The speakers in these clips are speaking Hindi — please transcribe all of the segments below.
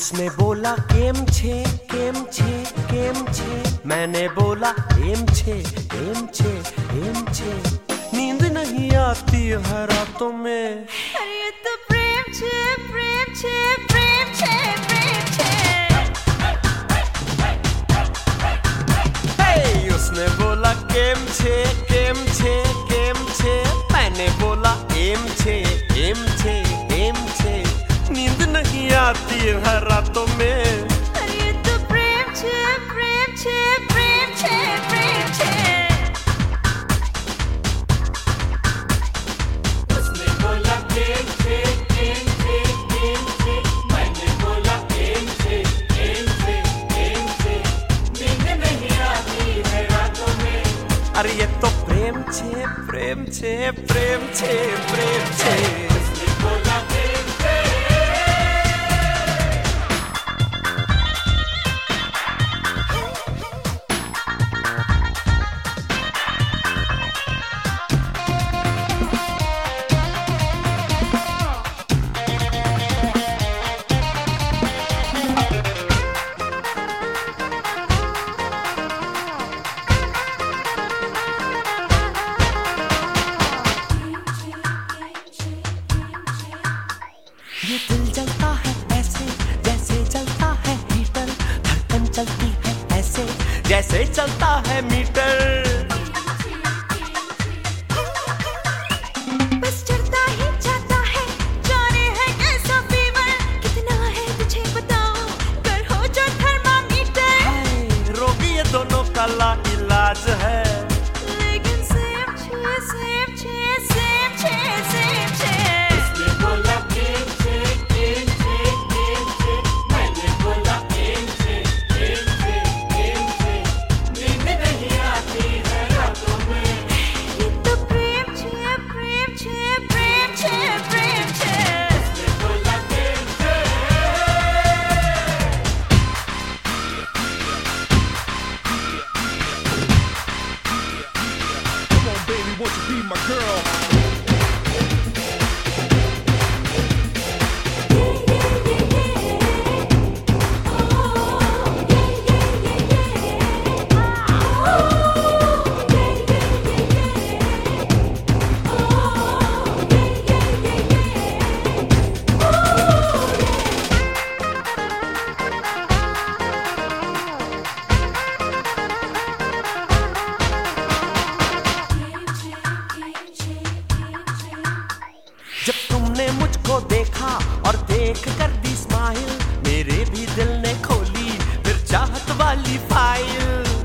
उसने बोला केम छे केम छे केम छे, मैंने बोला एम छे एम छे एम छे। नींद नहीं आती है रातों में, अरे ये तो प्रेम छे प्रेम छे प्रेम छे प्रेम छे। हे उसने बोला केम छे केम छे केम छे, मैंने बोला एम छे एम छे एम छे। नींद नहीं आती है रातों में, अरे ये तो प्रेम छे प्रेम छे प्रेम छे प्रेम छे। उसने बोला केम छे केम छे केम छे, मैंने बोला एम छे एम छे एम छे। नींद नहीं आती है रातों में, अरे ये तो प्रेम छे प्रेम छे प्रेम छे प्रेम छे। उसने बोला केम छे। ये दिल जलता है ऐसे जैसे जलता है हीटर, धड़कन चलती है ऐसे जैसे चलता है मीटर। बस चढ़ता ही जाता है, जाने है कैसा फीवर, कितना है तुझे बताऊं, कर हो जो थर्मामीटर। हाय, रोगी ये दोनों का ला इलाज है, लेकिन सेम छे सेम छे सेम छे सेम छे। उसने बोला केम छे केम छे केम छे, मैंने बोला एम छे एम छे एम छे। नींद नहीं आती है रातों में, ये तो प्रेम छे प्रेम छे प्रेम छे प्रेम छे। उसने बोला केम छे। Come on, baby, won't you be my girl? जब तुमने मुझको देखा और देख कर दी स्माइल, मेरे भी दिल ने खोली फिर चाहत वाली फाइल।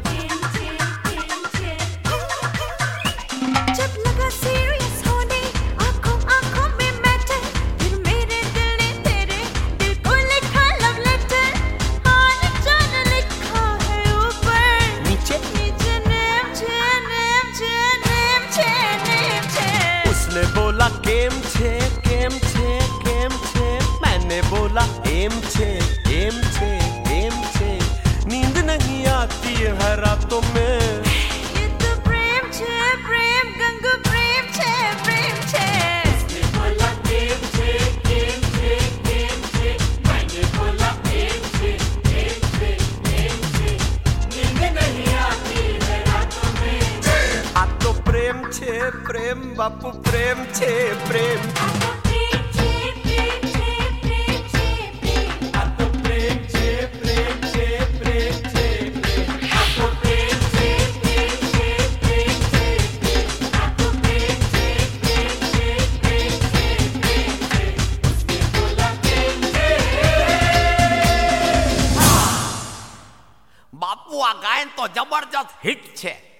जब लगा सीरियस होने आंखों आंखों में मैटर, फिर मेरे दिल ने तेरे दिल को लिखा लव लेटर। हाल चाल लिखा है ऊपर नीचे नीचे नेम छे नेम छे नेम छे नेम छे। उसने बोला केम छे केम छे केम छे, मैंने बोला एम छे एम छे एम छे। नींद नहीं आती है रातों में, ये तो प्रेम छे प्रेम गंगू प्रेम छे प्रेम छे। उसने बोला केम छे केम छे केम छे, मैंने बोला एम छे एम छे एम छे। नींद नहीं आती है रातों में, आ तो प्रेम छे प्रेम बापू प्रेम छे प्रेम। प्रेम छे प्रेम छे प्रेम छे प्रेम। आ तो प्रेम छे प्रेम छे प्रेम छे प्रेम। आ तो प्रेम छे प्रेम छे प्रेम छे प्रेम। आ तो प्रेम छे प्रेम छे प्रेम छे प्रेम छे। उसने बोला केम छे। બાપુ આ ગાયન તો જબરજસ્ત હિટ છે।